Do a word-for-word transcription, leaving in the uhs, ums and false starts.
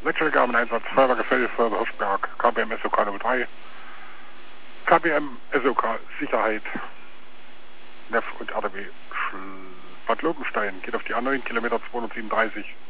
Wechselgabe im Einsatz, Feuerwehrgefälle, Feuerwehr Hirschberg, K B M S O K null drei, K B M S O K Sicherheit, Neff und R D W Bad Lobenstein, geht auf die A neun, Kilometer zweihundertsiebenunddreißig.